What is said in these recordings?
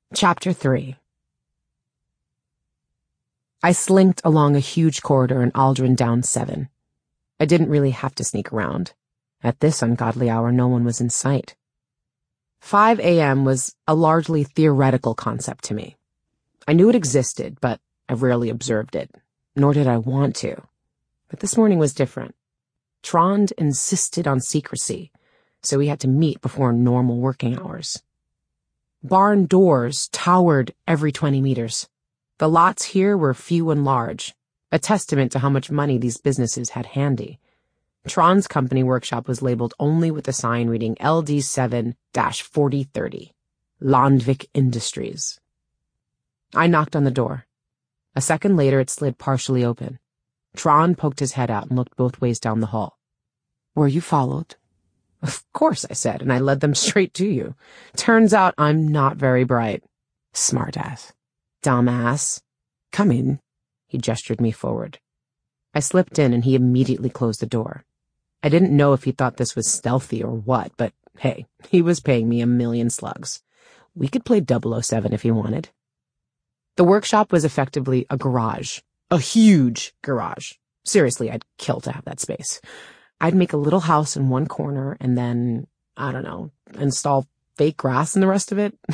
Chapter 3. I slinked along a huge corridor in Aldrin Down 7. I didn't really have to sneak around. At this ungodly hour, no one was in sight. 5 a.m. was a largely theoretical concept to me. I knew it existed, but I rarely observed it, nor did I want to. But this morning was different. Trond insisted on secrecy, so we had to meet before normal working hours. Barn doors towered every 20 meters. The lots here were few and large, a testament to how much money these businesses had handy. Trond's company workshop was labeled only with a sign reading LD7-4030, Landvik Industries. I knocked on the door. A second later, it slid partially open. Trond poked his head out and looked both ways down the hall. "Were you followed?" "Of course," I said, and I led them straight to you. Turns out I'm not very bright. Smartass. Dumbass. "Come in." He gestured me forward. I slipped in and he immediately closed the door. I didn't know if he thought this was stealthy or what, but hey, he was paying me 1,000,000 slugs. We could play 007 if he wanted. The workshop was effectively a garage. A huge garage. Seriously, I'd kill to have that space. I'd make a little house in one corner and then, I don't know, install fake grass in the rest of it.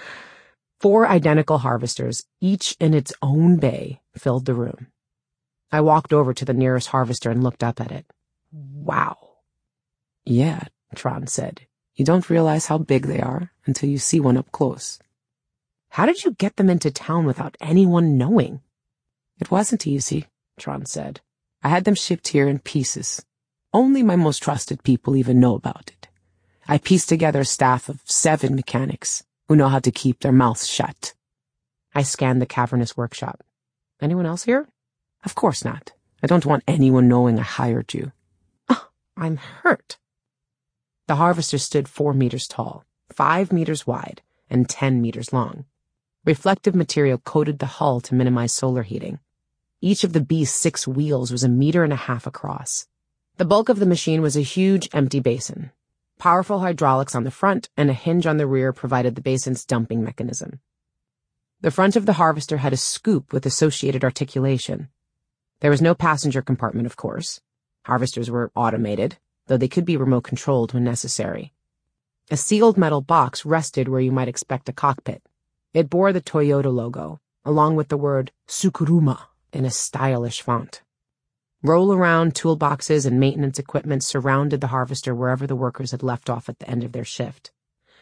4 identical harvesters, each in its own bay, filled the room. I walked over to the nearest harvester and looked up at it. Wow. "Yeah," Trond said. "You don't realize how big they are until you see one up close." "How did you get them into town without anyone knowing?" "It wasn't easy," Trond said. "I had them shipped here in pieces. Only my most trusted people even know about it. I pieced together a staff of 7 mechanics who know how to keep their mouths shut." I scanned the cavernous workshop. "Anyone else here?" "Of course not. I don't want anyone knowing I hired you." "Oh, I'm hurt." The harvester stood 4 meters tall, 5 meters wide, and 10 meters long. Reflective material coated the hull to minimize solar heating. Each of the beast's 6 wheels was 1.5 meters across. The bulk of the machine was a huge empty basin. Powerful hydraulics on the front and a hinge on the rear provided the basin's dumping mechanism. The front of the harvester had a scoop with associated articulation. There was no passenger compartment, of course. Harvesters were automated, though they could be remote controlled when necessary. A sealed metal box rested where you might expect a cockpit. It bore the Toyota logo, along with the word Tsukuruma in a stylish font. Roll-around toolboxes and maintenance equipment surrounded the harvester wherever the workers had left off at the end of their shift.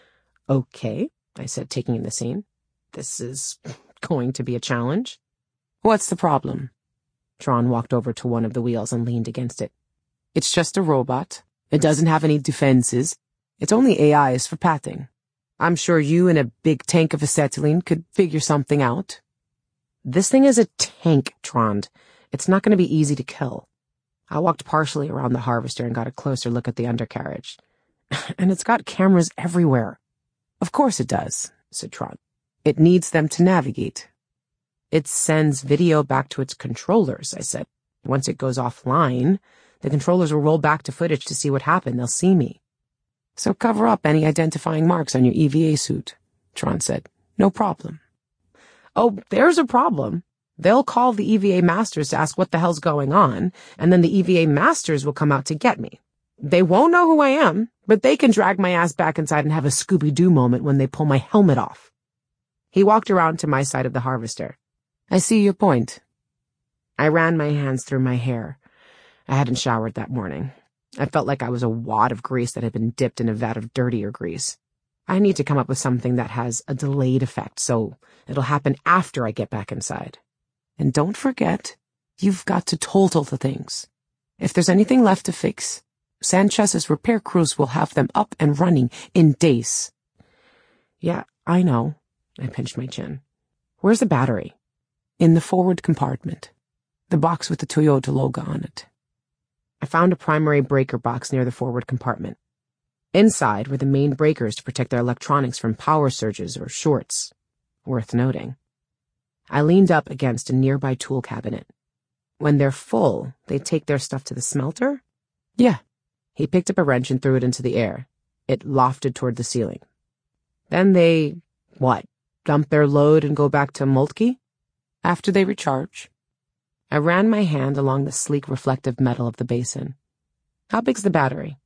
"Okay," I said, taking in the scene. "This is going to be a challenge." "What's the problem?" Trond walked over to one of the wheels and leaned against it. "It's just a robot. It doesn't have any defenses. Its only AI is for patting. I'm sure you and a big tank of acetylene could figure something out." "This thing is a tank, Trond. It's not going to be easy to kill." I walked partially around the harvester and got a closer look at the undercarriage. "And it's got cameras everywhere." "Of course it does," said Trond. "It needs them to navigate." "It sends video back to its controllers," I said. "Once it goes offline, the controllers will roll back to footage to see what happened. They'll see me." "So cover up any identifying marks on your EVA suit," Trond said. "No problem." "Oh, there's a problem. They'll call the EVA masters to ask what the hell's going on, and then the EVA masters will come out to get me. They won't know who I am, but they can drag my ass back inside and have a Scooby-Doo moment when they pull my helmet off." He walked around to my side of the harvester. "I see your point." I ran my hands through my hair. I hadn't showered that morning. I felt like I was a wad of grease that had been dipped in a vat of dirtier grease. I need to come up with something that has a delayed effect, so it'll happen after I get back inside. "And don't forget, you've got to total the things. If there's anything left to fix, Sanchez's repair crews will have them up and running in days." "Yeah, I know." I pinched my chin. "Where's the battery?" "In the forward compartment. The box with the Toyota logo on it." I found a primary breaker box near the forward compartment. Inside were the main breakers to protect their electronics from power surges or shorts. Worth noting. I leaned up against a nearby tool cabinet. "When they're full, they take their stuff to the smelter?" "Yeah." He picked up a wrench and threw it into the air. It lofted toward the ceiling. "Then they, what, dump their load and go back to Moltke? After they recharge. I ran my hand along the sleek reflective metal of the basin. How big's the battery?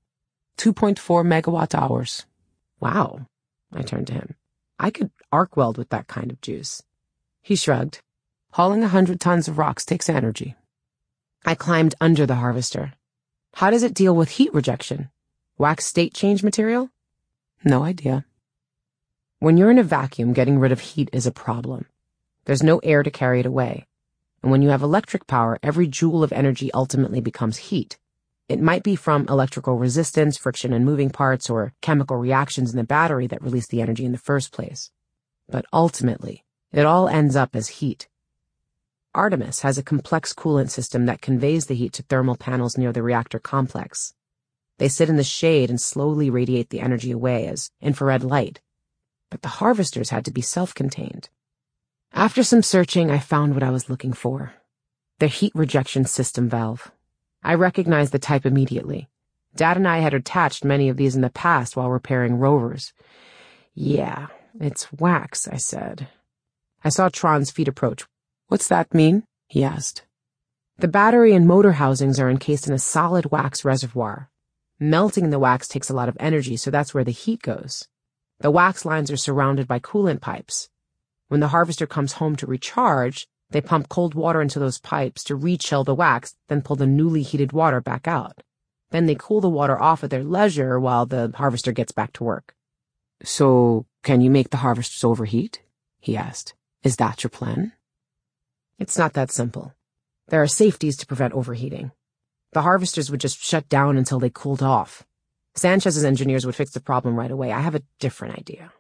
2.4 megawatt hours. Wow. I turned to him. I could arc weld with that kind of juice. He shrugged. Hauling 100 tons of rocks takes energy. I climbed under the harvester. How does it deal with heat rejection? Wax state change material? No idea. When you're in a vacuum, getting rid of heat is a problem. There's no air to carry it away. And when you have electric power, every joule of energy ultimately becomes heat. It might be from electrical resistance, friction in moving parts, or chemical reactions in the battery that release the energy in the first place. But ultimately, it all ends up as heat. Artemis has a complex coolant system that conveys the heat to thermal panels near the reactor complex. They sit in the shade and slowly radiate the energy away as infrared light. But the harvesters had to be self-contained. After some searching, I found what I was looking for. Their heat rejection system valve. I recognized the type immediately. Dad and I had attached many of these in the past while repairing rovers. Yeah, it's wax, I said. I saw Tron's feet approach. What's that mean? He asked. The battery and motor housings are encased in a solid wax reservoir. Melting the wax takes a lot of energy, so that's where the heat goes. The wax lines are surrounded by coolant pipes. When the harvester comes home to recharge, they pump cold water into those pipes to re-chill the wax, then pull the newly heated water back out. Then they cool the water off at their leisure while the harvester gets back to work. So, can you make the harvesters overheat? He asked. Is that your plan? It's not that simple. There are safeties to prevent overheating. The harvesters would just shut down until they cooled off. Sanchez's engineers would fix the problem right away. I have a different idea.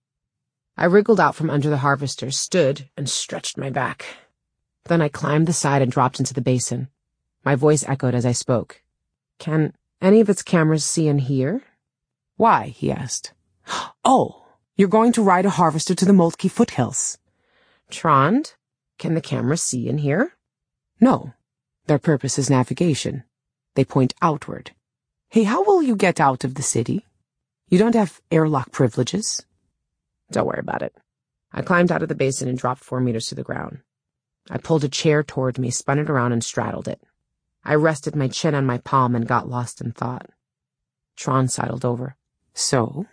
I wriggled out from under the harvester, stood, and stretched my back. Then I climbed the side and dropped into the basin. My voice echoed as I spoke. Can any of its cameras see and hear? Why? He asked. Oh, you're going to ride a harvester to the Moltke foothills. Trond, can the cameras see and hear? No. Their purpose is navigation. They point outward. Hey, how will you get out of the city? You don't have airlock privileges. Don't worry about it. I climbed out of the basin and dropped 4 meters to the ground. I pulled a chair toward me, spun it around, and straddled it. I rested my chin on my palm and got lost in thought. Tron sidled over. So?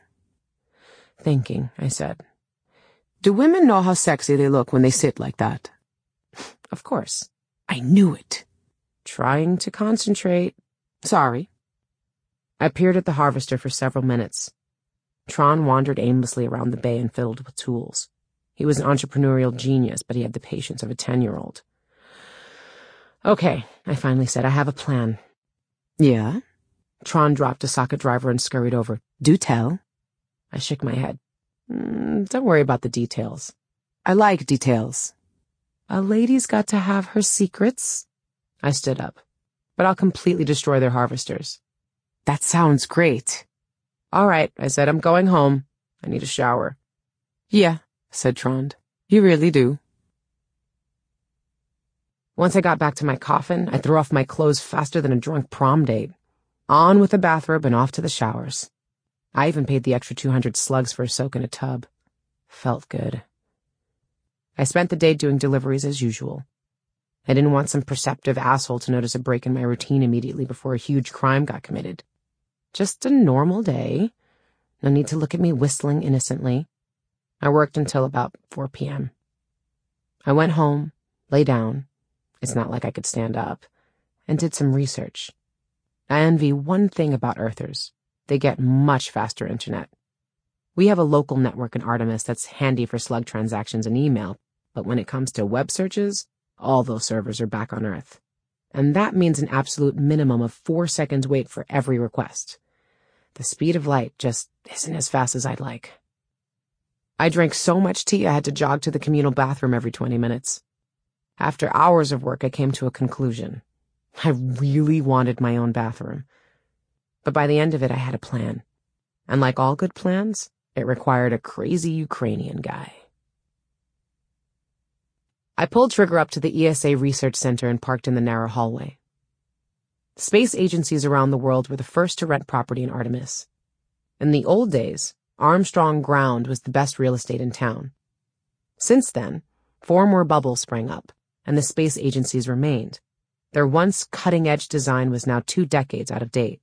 Thinking, I said. Do women know how sexy they look when they sit like that? Of course. I knew it. Trying to concentrate. Sorry. I peered at the harvester for several minutes. Tron wandered aimlessly around the bay and fiddled with tools. He was an entrepreneurial genius, but he had the patience of a 10-year-old. Okay, I finally said, I have a plan. Yeah? Tron dropped a socket driver and scurried over. Do tell. I shook my head. Don't worry about the details. I like details. A lady's got to have her secrets. I stood up. But I'll completely destroy their harvesters. That sounds great. All right, I said, I'm going home. I need a shower. Yeah, said Trond. You really do. Once I got back to my coffin, I threw off my clothes faster than a drunk prom date. On with the bathrobe and off to the showers. I even paid the extra 200 slugs for a soak in a tub. Felt good. I spent the day doing deliveries as usual. I didn't want some perceptive asshole to notice a break in my routine immediately before a huge crime got committed. Just a normal day. No need to look at me whistling innocently. I worked until about 4 p.m. I went home, lay down. It's not like I could stand up, and did some research. I envy one thing about Earthers. They get much faster internet. We have a local network in Artemis that's handy for slug transactions and email, but when it comes to web searches, all those servers are back on Earth. And that means an absolute minimum of 4 seconds wait for every request. The speed of light just isn't as fast as I'd like. I drank so much tea I had to jog to the communal bathroom every 20 minutes. After hours of work, I came to a conclusion. I really wanted my own bathroom. But by the end of it, I had a plan. And like all good plans, it required a crazy Ukrainian guy. I pulled Trigger up to the ESA Research Center and parked in the narrow hallway. Space agencies around the world were the first to rent property in Artemis. In the old days, Armstrong Ground was the best real estate in town. Since then, 4 more bubbles sprang up, and the space agencies remained. Their once cutting-edge design was now 2 decades out of date.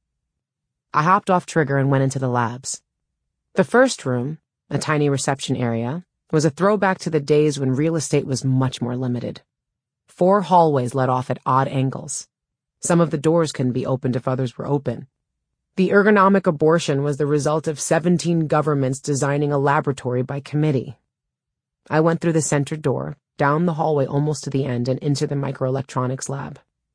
I hopped off Trigger and went into the labs. The first room, a tiny reception area, was a throwback to the days when real estate was much more limited. 4 hallways led off at odd angles. Some of the doors couldn't be opened if others were open. The ergonomic abortion was the result of 17 governments designing a laboratory by committee. I went through the center door, down the hallway almost to the end, and into the microelectronics lab.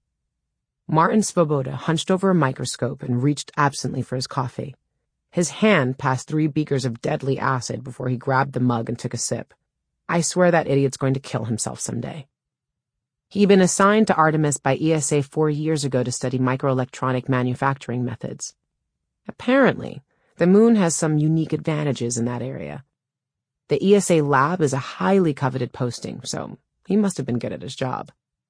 Martin Svoboda hunched over a microscope and reached absently for his coffee. His hand passed 3 beakers of deadly acid before he grabbed the mug and took a sip. I swear that idiot's going to kill himself someday. He'd been assigned to Artemis by ESA 4 years ago to study microelectronic manufacturing methods. Apparently, the moon has some unique advantages in that area. The ESA lab is a highly coveted posting, so he must have been good at his job.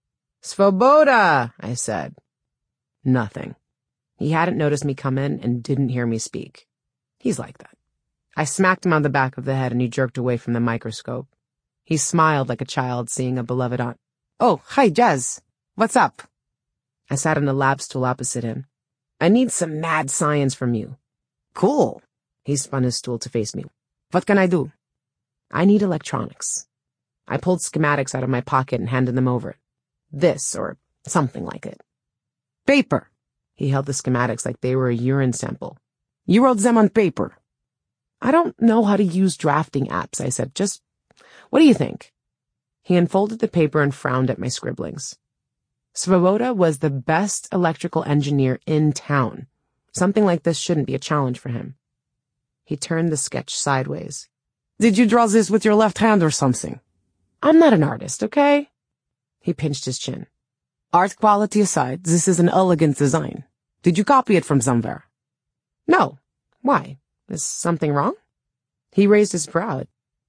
"Svoboda," I said. Nothing. He hadn't noticed me come in and didn't hear me speak. He's like that. I smacked him on the back of the head and he jerked away from the microscope. He smiled like a child seeing a beloved aunt. "Oh, hi, Jazz. What's up?" I sat on a lab stool opposite him. "I need some mad science from you." "Cool." He spun his stool to face me. "What can I do?" "I need electronics." I pulled schematics out of my pocket and handed them over. This, or something like it. "Paper." He held the schematics like they were a urine sample. "You wrote them on paper." "I don't know how to use drafting apps," I said. "Just, what do you think?" He unfolded the paper and frowned at my scribblings. Svoboda was the best electrical engineer in town. Something like this shouldn't be a challenge for him. He turned the sketch sideways. "Did you draw this with your left hand or something?" "I'm not an artist, okay?" He pinched his chin. "Art quality aside, this is an elegant design. Did you copy it from somewhere?" "No. Why? Is something wrong?" He raised his brow.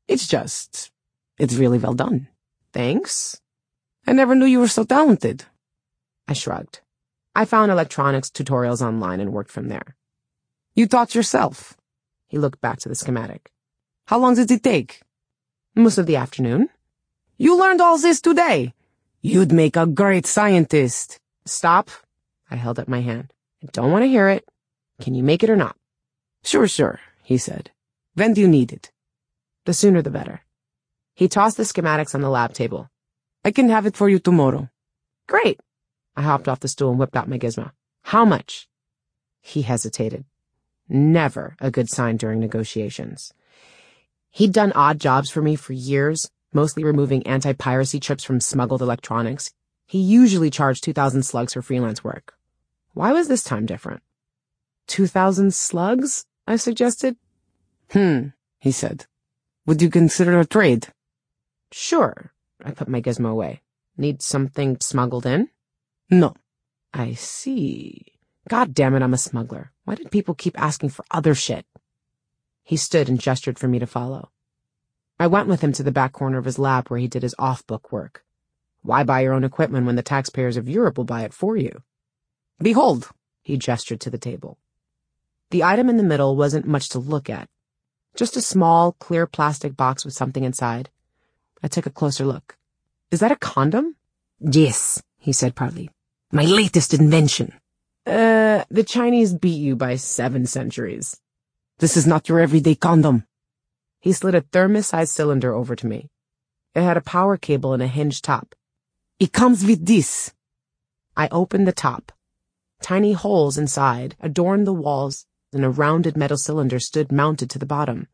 It's really well done." "Thanks. I never knew you were so talented." I shrugged. I found electronics tutorials online and worked from there. "You taught yourself?" He looked back to the schematic. "How long did it take?" "Most of the afternoon." "You learned all this today? You'd make a great scientist." "Stop." I held up my hand. "I don't want to hear it. Can you make it or not?" Sure, he said. "When do you need it?" "The sooner the better." He tossed the schematics on the lab table. "I can have it for you tomorrow." "Great." I hopped off the stool and whipped out my gizmo. "How much?" He hesitated. Never a good sign during negotiations. He'd done odd jobs for me for years, mostly removing anti-piracy chips from smuggled electronics. He usually charged 2,000 slugs for freelance work. Why was this time different? 2,000 slugs? I suggested. He said. "Would you consider a trade?" "Sure." I put my gizmo away. "Need something smuggled in?" "No." "I see. God damn it, I'm a smuggler. Why did people keep asking for other shit?" He stood and gestured for me to follow. I went with him to the back corner of his lab where he did his off-book work. Why buy your own equipment when the taxpayers of Europe will buy it for you? "Behold," he gestured to the table. The item in the middle wasn't much to look at. Just a small, clear plastic box with something inside. I took a closer look. "Is that a condom?" "Yes," he said proudly. "My latest invention." The Chinese beat you by 7 centuries. "This is not your everyday condom." He slid a thermos-sized cylinder over to me. It had a power cable and a hinged top. "It comes with this." I opened the top. Tiny holes inside adorned the walls, and a rounded metal cylinder stood mounted to the bottom.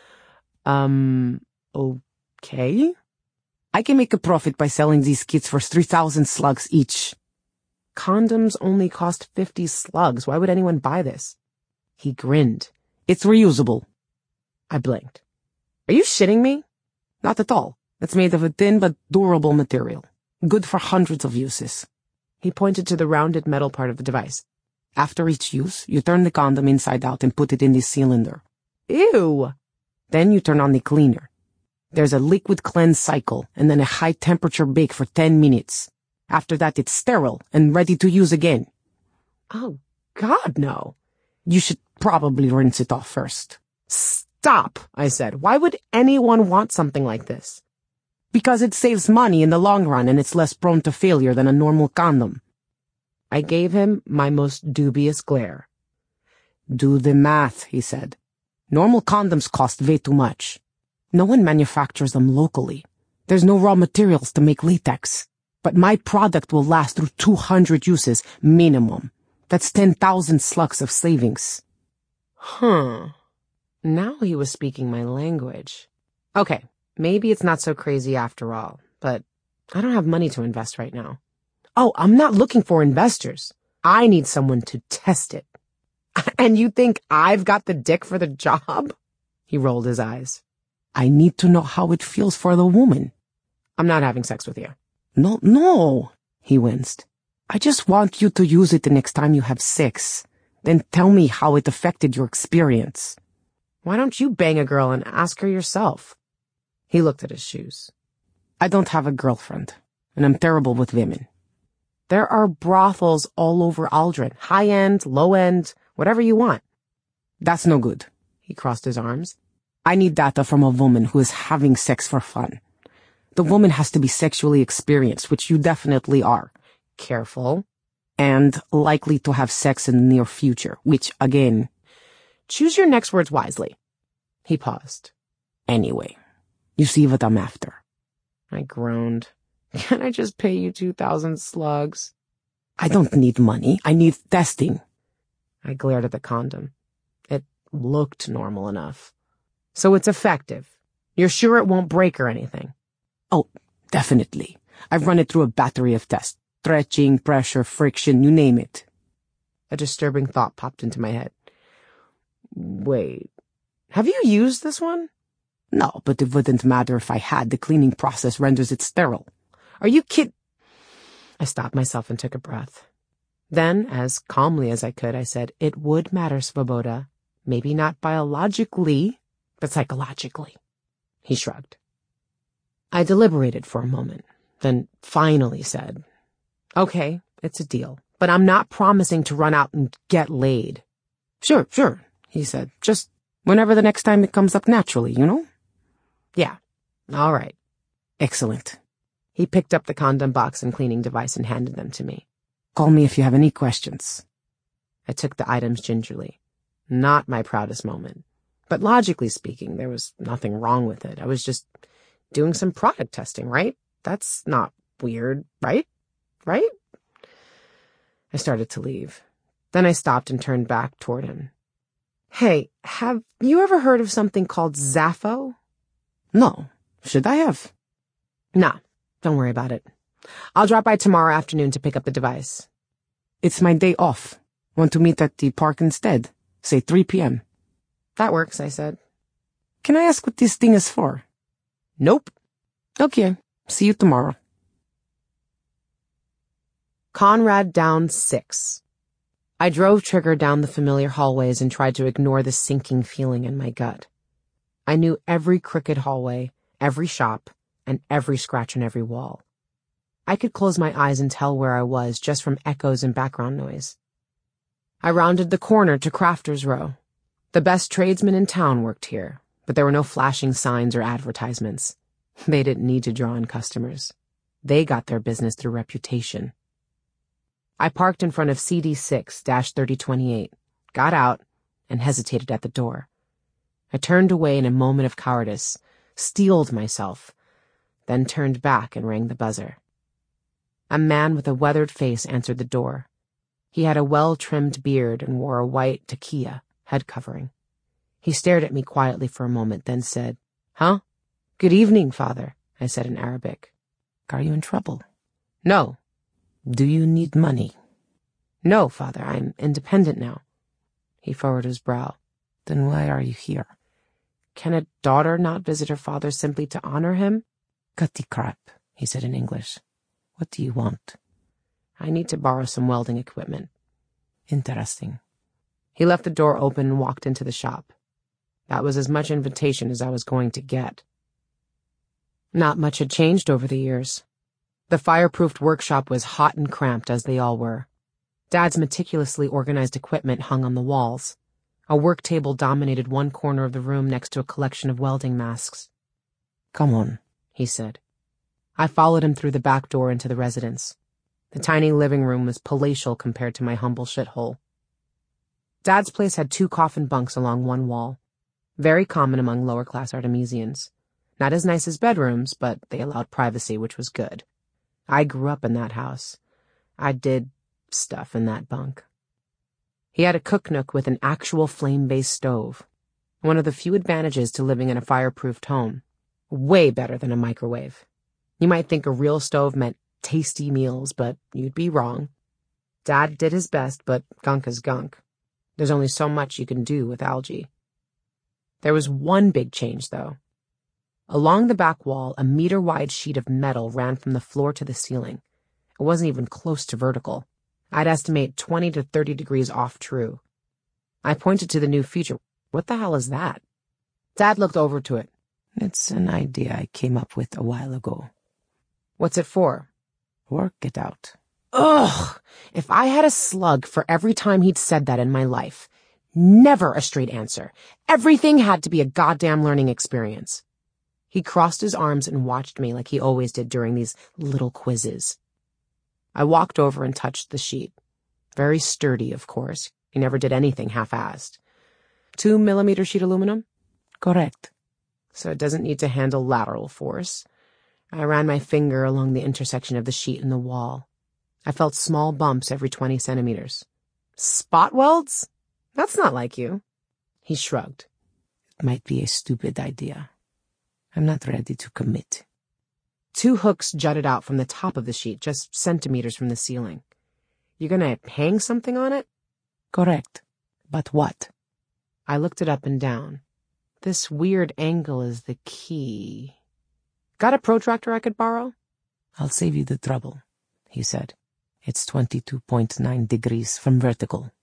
Okay? "I can make a profit by selling these kits for 3,000 slugs each." Condoms only cost 50 slugs. Why would anyone buy this? He grinned. "It's reusable." I blinked. "Are you shitting me?" "Not at all. It's made of a thin but durable material. Good for hundreds of uses." He pointed to the rounded metal part of the device. "After each use, you turn the condom inside out and put it in this cylinder." Ew! Then you turn on the cleaner. There's a liquid cleanse cycle and then a high-temperature bake for 10 minutes. After that, it's sterile and ready to use again. Oh, God, no. You should probably rinse it off first. Stop, I said. Why would anyone want something like this? Because it saves money in the long run and it's less prone to failure than a normal condom. I gave him my most dubious glare. Do the math, he said. Normal condoms cost way too much. No one manufactures them locally. There's no raw materials to make latex. But my product will last through 200 uses, minimum. That's 10,000 slugs of savings. Now he was speaking my language. Okay, maybe it's not so crazy after all, but I don't have money to invest right now. Oh, I'm not looking for investors. I need someone to test it. And you think I've got the dick for the job? He rolled his eyes. I need to know how it feels for the woman. I'm not having sex with you. No, he winced. I just want you to use it the next time you have sex. Then tell me how it affected your experience. Why don't you bang a girl and ask her yourself? He looked at his shoes. I don't have a girlfriend, and I'm terrible with women. There are brothels all over Aldrin, high-end, low-end, whatever you want. That's no good. He crossed his arms. I need data from a woman who is having sex for fun. The woman has to be sexually experienced, which you definitely are. Careful. And likely to have sex in the near future, which, again, choose your next words wisely. He paused. Anyway, you see what I'm after. I groaned. Can I just pay you 2,000 slugs? I don't need money. I need testing. I glared at the condom. It looked normal enough. So it's effective. You're sure it won't break or anything? Oh, definitely. I've run it through a battery of tests. Stretching, pressure, friction, you name it. A disturbing thought popped into my head. Wait, have you used this one? No, but it wouldn't matter if I had. The cleaning process renders it sterile. Are you kid? I stopped myself and took a breath. Then, as calmly as I could, I said, it would matter, Svoboda. Maybe not biologically, but psychologically. He shrugged. I deliberated for a moment, then finally said, okay, it's a deal, but I'm not promising to run out and get laid. Sure, he said. Just whenever the next time it comes up naturally, you know? Yeah, all right. Excellent. He picked up the condom box and cleaning device and handed them to me. Call me if you have any questions. I took the items gingerly. Not my proudest moment. But logically speaking, there was nothing wrong with it. I was just doing some product testing, right? That's not weird, right? Right? I started to leave. Then I stopped and turned back toward him. Hey, have you ever heard of something called Zaffo? No. Should I have? Nah, don't worry about it. I'll drop by tomorrow afternoon to pick up the device. It's my day off. Want to meet at the park instead? Say 3 p.m. That works, I said. Can I ask what this thing is for? Nope. Okay, see you tomorrow. Conrad down 6. I drove Trigger down the familiar hallways and tried to ignore the sinking feeling in my gut. I knew every crooked hallway, every shop, and every scratch on every wall. I could close my eyes and tell where I was just from echoes and background noise. I rounded the corner to Crafters Row. The best tradesmen in town worked here, but there were no flashing signs or advertisements. They didn't need to draw in customers. They got their business through reputation. I parked in front of CD6-3028, got out, and hesitated at the door. I turned away in a moment of cowardice, steeled myself, then turned back and rang the buzzer. A man with a weathered face answered the door. He had a well-trimmed beard and wore a white takia head covering. He stared at me quietly for a moment, then said, Huh? Good evening, Father, I said in Arabic. Are you in trouble? No. Do you need money? No, Father, I'm independent now. He furrowed his brow. Then why are you here? Can a daughter not visit her father simply to honor him? Cut the crap, he said in English. What do you want? I need to borrow some welding equipment. Interesting. He left the door open and walked into the shop. That was as much invitation as I was going to get. Not much had changed over the years. The fireproofed workshop was hot and cramped, as they all were. Dad's meticulously organized equipment hung on the walls. A work table dominated one corner of the room next to a collection of welding masks. "Come on," he said. I followed him through the back door into the residence. The tiny living room was palatial compared to my humble shithole. Dad's place had 2 coffin bunks along one wall, very common among lower-class Artemisians. Not as nice as bedrooms, but they allowed privacy, which was good. I grew up in that house. I did stuff in that bunk. He had a cook nook with an actual flame-based stove, one of the few advantages to living in a fireproofed home. Way better than a microwave. You might think a real stove meant tasty meals, but you'd be wrong. Dad did his best, but gunk is gunk. There's only so much you can do with algae. There was one big change, though. Along the back wall, a meter-wide sheet of metal ran from the floor to the ceiling. It wasn't even close to vertical. I'd estimate 20 to 30 degrees off true. I pointed to the new feature. "What the hell is that?" Dad looked over to it. "It's an idea I came up with a while ago." "What's it for?" "Work it out." Ugh! If I had a slug for every time he'd said that in my life. Never a straight answer. Everything had to be a goddamn learning experience. He crossed his arms and watched me like he always did during these little quizzes. I walked over and touched the sheet. Very sturdy, of course. He never did anything half-assed. 2mm sheet aluminum? Correct. So it doesn't need to handle lateral force. I ran my finger along the intersection of the sheet and the wall. I felt small bumps every 20 centimeters. Spot welds? That's not like you. He shrugged. It might be a stupid idea. I'm not ready to commit. 2 hooks jutted out from the top of the sheet, just centimeters from the ceiling. "You're gonna hang something on it?" "Correct. But what?" I looked it up and down. This weird angle is the key. "Got a protractor I could borrow?" "I'll save you the trouble," he said. "It's 22.9 degrees from vertical."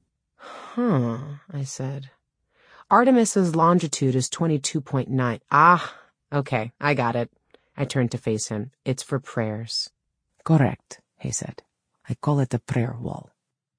I said. Artemis's longitude is 22.9. Ah, okay, I got it. I turned to face him. "It's for prayers." "Correct," he said. "I call it a prayer wall."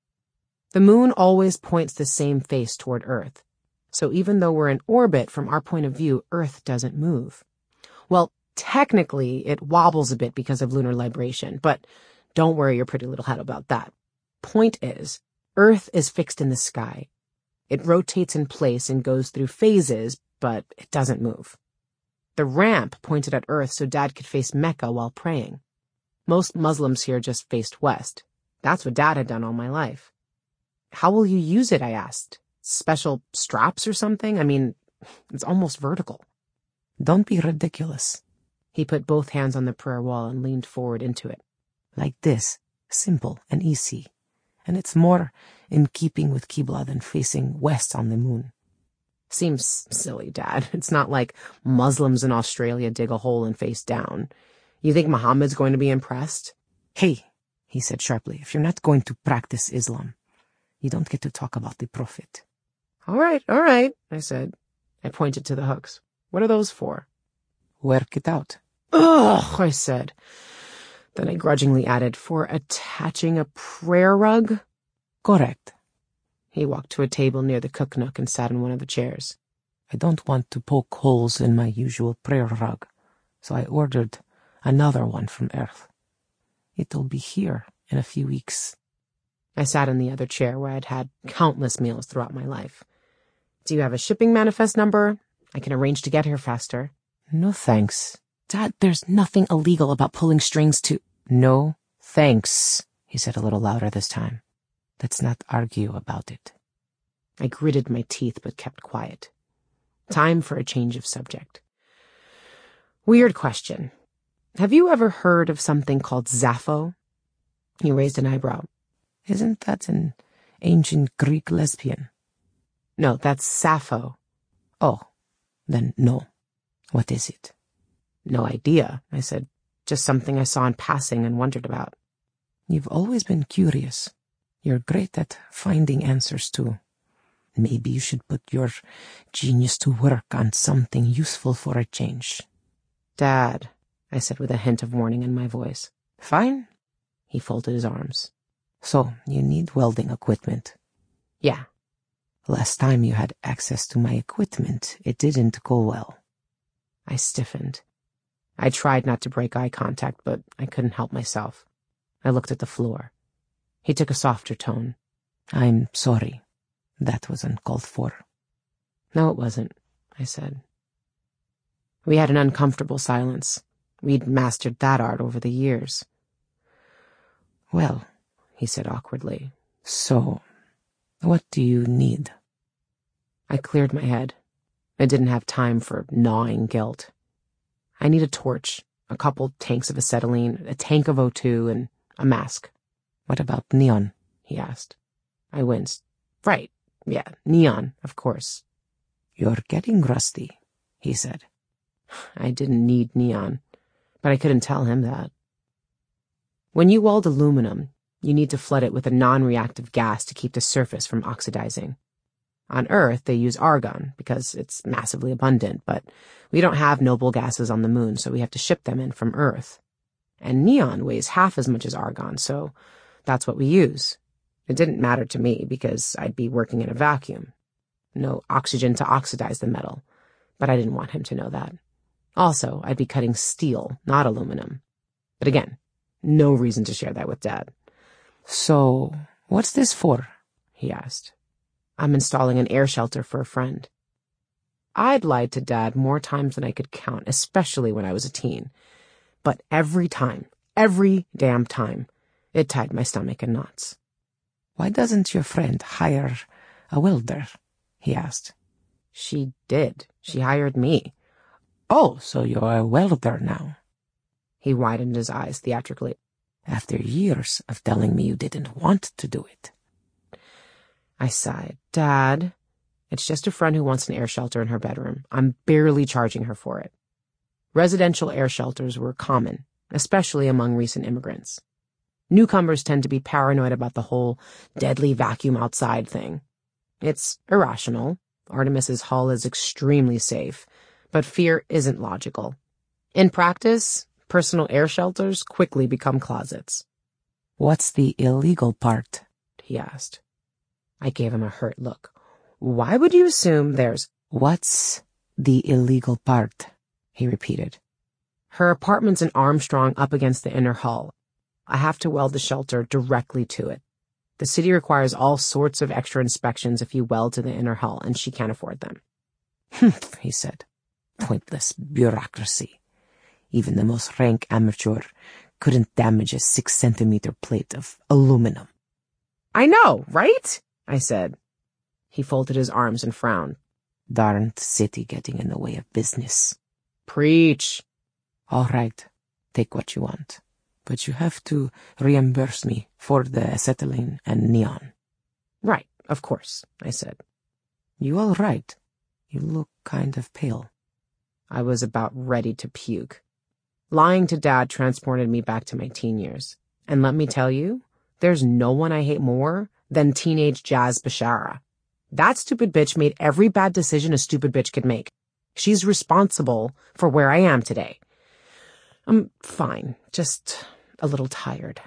The moon always points the same face toward Earth. So even though we're in orbit, from our point of view, Earth doesn't move. Well, technically, it wobbles a bit because of lunar libration, but don't worry your pretty little head about that. Point is, Earth is fixed in the sky. It rotates in place and goes through phases, but it doesn't move. The ramp pointed at Earth so Dad could face Mecca while praying. Most Muslims here just faced west. That's what Dad had done all my life. "How will you use it?" I asked. "Special straps or something? I mean, it's almost vertical." "Don't be ridiculous." He put both hands on the prayer wall and leaned forward into it. "Like this, simple and easy. And it's more in keeping with Qibla than facing west on the moon." Seems silly, Dad. It's not like Muslims in Australia dig a hole and face down. You think Muhammad's going to be impressed? "Hey," he said sharply, "if you're not going to practice Islam, you don't get to talk about the Prophet." All right, I said. I pointed to the hooks. "What are those for?" "Work it out." "Ugh," I said. Then I grudgingly added, "For attaching a prayer rug?" "Correct." He walked to a table near the cook nook and sat in one of the chairs. "I don't want to poke holes in my usual prayer rug, so I ordered another one from Earth. It'll be here in a few weeks." I sat in the other chair where I'd had countless meals throughout my life. "Do you have a shipping manifest number? I can arrange to get here faster." "No thanks. Dad, there's nothing illegal about pulling strings to—" "No thanks," he said a little louder this time. "Let's not argue about it." I gritted my teeth but kept quiet. Time for a change of subject. "Weird question. Have you ever heard of something called Sappho?" He raised an eyebrow. "Isn't that an ancient Greek lesbian?" "No, that's Sappho." "Oh, then no. What is it?" "No idea," I said. "Just something I saw in passing and wondered about." "You've always been curious. You're great at finding answers, too. Maybe you should put your genius to work on something useful for a change." "Dad," I said with a hint of warning in my voice. "Fine." He folded his arms. "So, you need welding equipment." "Yeah." Last time you had access to my equipment, it didn't go well. I stiffened. I tried not to break eye contact, but I couldn't help myself. I looked at the floor. He took a softer tone. I'm sorry. That was uncalled for. No, it wasn't, I said. We had an uncomfortable silence. We'd mastered that art over the years. Well, he said awkwardly, so, what do you need? I cleared my head. I didn't have time for gnawing guilt. I need a torch, a couple tanks of acetylene, a tank of O2, and a mask. What about neon? He asked. I winced. Right, yeah, neon, of course. You're getting rusty, he said. I didn't need neon, but I couldn't tell him that. When you weld aluminum, you need to flood it with a non-reactive gas to keep the surface from oxidizing. On Earth, they use argon because it's massively abundant, but we don't have noble gases on the moon, so we have to ship them in from Earth. And neon weighs half as much as argon, so that's what we use. It didn't matter to me because I'd be working in a vacuum. No oxygen to oxidize the metal, but I didn't want him to know that. Also, I'd be cutting steel, not aluminum. But again, no reason to share that with Dad. So, what's this for? He asked. I'm installing an air shelter for a friend. I'd lied to Dad more times than I could count, especially when I was a teen. But every time, every damn time, it tied my stomach in knots. Why doesn't your friend hire a welder? He asked. She did. She hired me. Oh, so you're a welder now. He widened his eyes theatrically. After years of telling me you didn't want to do it. I sighed. Dad, it's just a friend who wants an air shelter in her bedroom. I'm barely charging her for it. Residential air shelters were common, especially among recent immigrants. Newcomers tend to be paranoid about the whole deadly vacuum outside thing. It's irrational. Artemis's hull is extremely safe, but fear isn't logical. In practice, personal air shelters quickly become closets. What's the illegal part? He asked. I gave him a hurt look. Why would you assume there's... What's the illegal part? He repeated. Her apartment's in Armstrong up against the inner hull. I have to weld the shelter directly to it. The city requires all sorts of extra inspections if you weld to the inner hull, and she can't afford them. Humph, he said. Pointless bureaucracy. Even the most rank amateur couldn't damage a 6-centimeter plate of aluminum. I know, right? I said. He folded his arms and frowned. Darned city getting in the way of business. Preach. All right, take what you want. But you have to reimburse me for the acetylene and neon. Right, of course, I said. You all right? You look kind of pale. I was about ready to puke. Lying to Dad transported me back to my teen years. And let me tell you, there's no one I hate more than teenage Jazz Bashara. That stupid bitch made every bad decision a stupid bitch could make. She's responsible for where I am today. I'm fine, just a little tired.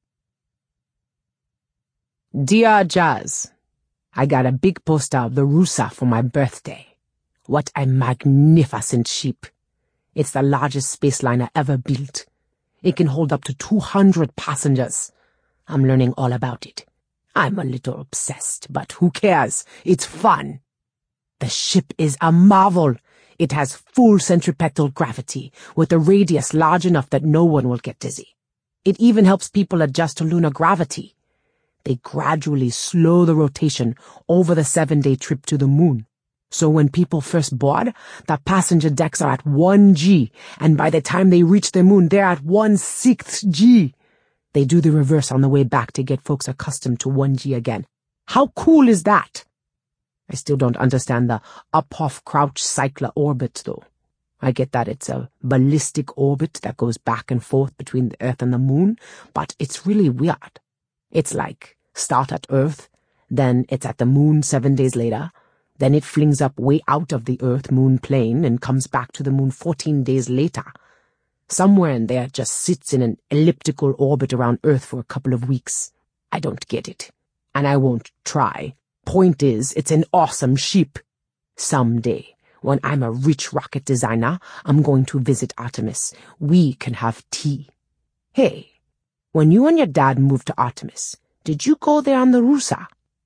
Dear Jazz, I got a big poster of the Rusa for my birthday. What a magnificent ship. It's the largest space liner ever built. It can hold up to 200 passengers. I'm learning all about it. I'm a little obsessed, but who cares? It's fun. The ship is a marvel. It has full centripetal gravity, with a radius large enough that no one will get dizzy. It even helps people adjust to lunar gravity. They gradually slow the rotation over the 7-day trip to the moon. So when people first board, the passenger decks are at 1G, and by the time they reach the moon, they're at 1/6 G. They do the reverse on the way back to get folks accustomed to 1G again. How cool is that? I still don't understand the Uphoff-Crouch-Cycler orbit, though. I get that it's a ballistic orbit that goes back and forth between the Earth and the moon, but it's really weird. It's like start at Earth, then it's at the moon 7 days later, then it flings up way out of the Earth-Moon plane and comes back to the moon 14 days later. Somewhere in there it just sits in an elliptical orbit around Earth for a couple of weeks. I don't get it, and I won't try. Point is, it's an awesome ship. Someday, when I'm a rich rocket designer, I'm going to visit Artemis. We can have tea. Hey, when you and your dad moved to Artemis, did you go there on the Rusa?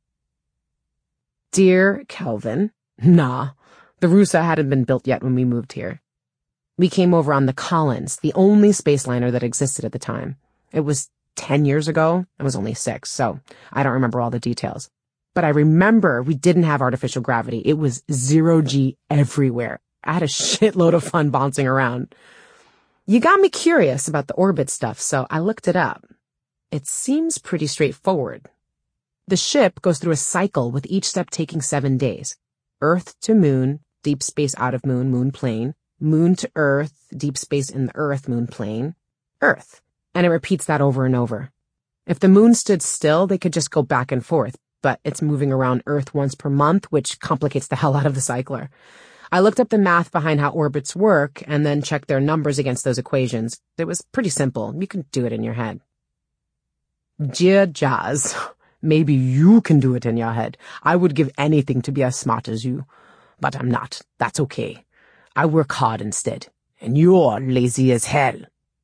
Dear Kelvin, nah, the Rusa hadn't been built yet when we moved here. We came over on the Collins, the only space liner that existed at the time. It was 10 years ago. I was only 6, so I don't remember all the details. But I remember we didn't have artificial gravity. It was 0G everywhere. I had a shitload of fun bouncing around. You got me curious about the orbit stuff, so I looked it up. It seems pretty straightforward. The ship goes through a cycle with each step taking 7 days. Earth to moon, deep space out of moon, moon plane. Moon to Earth, deep space in the Earth, moon plane. Earth. And it repeats that over and over. If the moon stood still, they could just go back and forth, but it's moving around Earth once per month, which complicates the hell out of the cycler. I looked up the math behind how orbits work and then checked their numbers against those equations. It was pretty simple. You can do it in your head. Dear Jazz, maybe you can do it in your head. I would give anything to be as smart as you. But I'm not. That's okay. I work hard instead, and you're lazy as hell.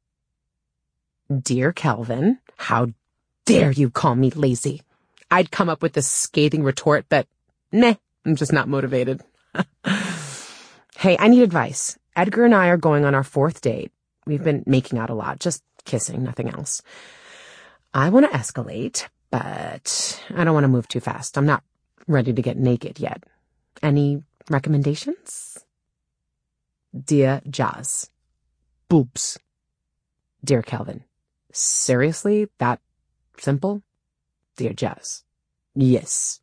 Dear Kelvin, how dare you call me lazy? I'd come up with this scathing retort, but meh, I'm just not motivated. Hey, I need advice. Edgar and I are going on our 4th date. We've been making out a lot, just kissing, nothing else. I want to escalate, but I don't want to move too fast. I'm not ready to get naked yet. Any recommendations? Dear Jazz. Boobs. Dear Kelvin. Seriously? That simple? Dear Jazz. Yes.